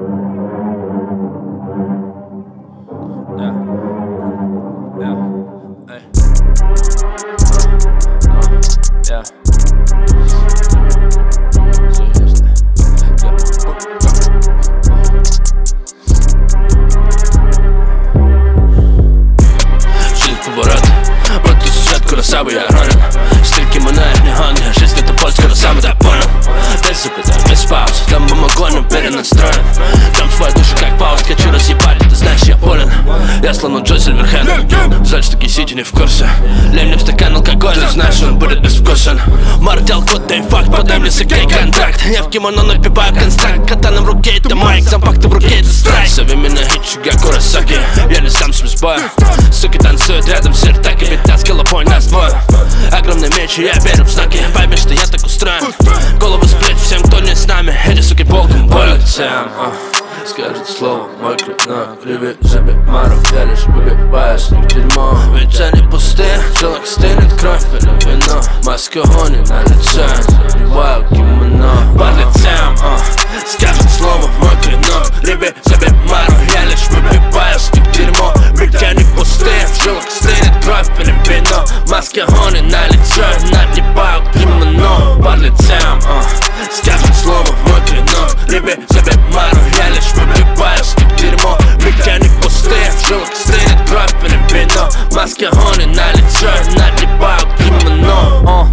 Красавый я ранен, стиль кимоно, не Ганга. Жизнь это боль, скоро сам это понял. Без запятая, без пауз, там бумагоном перенастроен. Там свою душу как пауз, хочу разъебать, ты знаешь я болен. Я словно Джо Сильверхенд, жаль, что Кисити не в курсе. Лей мне в стакан алкоголь, ты знаешь, он будет безвкусен. Мартел, код, дай факт, подай мне сакей контакт. Я в кимоно напиваю констракт, катана в руке, это майк, зампакты в руке, это страйк. Зови меня Хичига Куросаки, я не сам с боя. Суки танцуют рядом, все так и 15 килобой нас двое. Огромный меч, и я верю в знаки, пойми, что я так устроен. Голову с плеч всем, кто не с нами, эти суки волком полетям. Скажет слово, мой клип на криве себе мару. Я лишь выбиваю с них дерьмо. Ведь они пустые, в жилах стынет кровь или вино. Маска гони на лице, надеваю кимоно. Полетям, скажет слово, мой клинок. Ребе себе мару, я лишь выбиваю с них дерьмо. Ведь они пустые, в жилах стынет кровь или вино. Маска гони на лице, надеваю кимоно. Полетям, скажет слово, мой клинок. Ребе себе мару, я лишь выбиваю с них дерьмо. Ведь они пустые, в жилах стынет кровь или вино. Маска гони на лице, надеваю кимоно.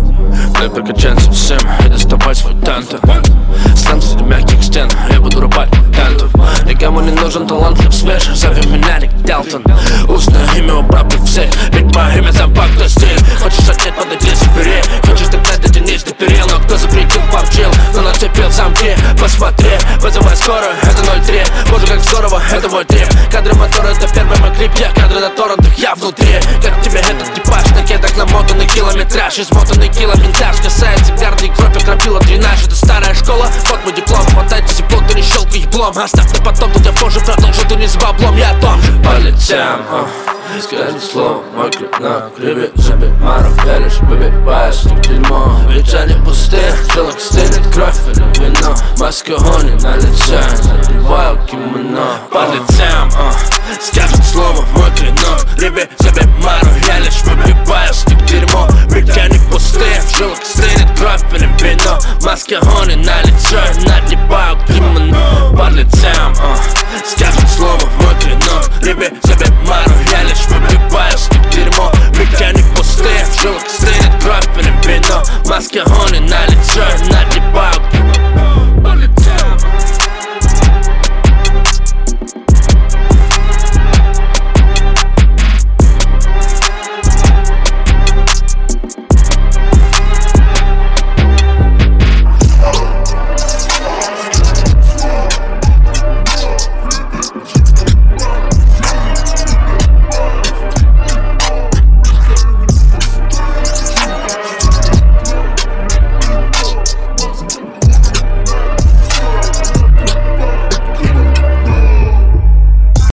Дай прокачаться всем и доставай свой танту. Стану среди мягких стен, я буду рубать мутантов. Никому не нужен талантлив свеж, зови меня Ник Далтон. Устное имя убрав их всех, ведь по имя зампак, кто стиль. Хочешь отнять, подойди, забери. Хочешь догнать, дотянись, доперел. Но кто запретил, попчил, но нацепил замки. Посмотри, вызывай скорую, это 03. Боже, как здорово, это мой трип. Кадры мотора, это первый мой клип. Я кадры на торрентах, я внутри. Как тебе этот типаж, на кедах намотанный километраж. Измотанный километраж, касается гарды и кровь, окропила дренаж. Это старая школа, вот мой диплом. Хватайте тепло, ты не щелкай их блом. Оставь на потом, тут я позже продолжу, ты не с баблом, я о том же. Полетям, скажи слово, мой клип на криве себе мару. Я лишь выбиваю с них дерьмо. Ведь они пустые, в жилах стынет кровь или вино. Маска гони на лице, надеваю кимоно. Полетям, скажет слово, мой клинок. Ребе себе мару, я лишь выбиваю с них дерьмо. Ведь они пустые, в жилах стынет кровь или вино. Маска гони на лице, надеваю кимоно.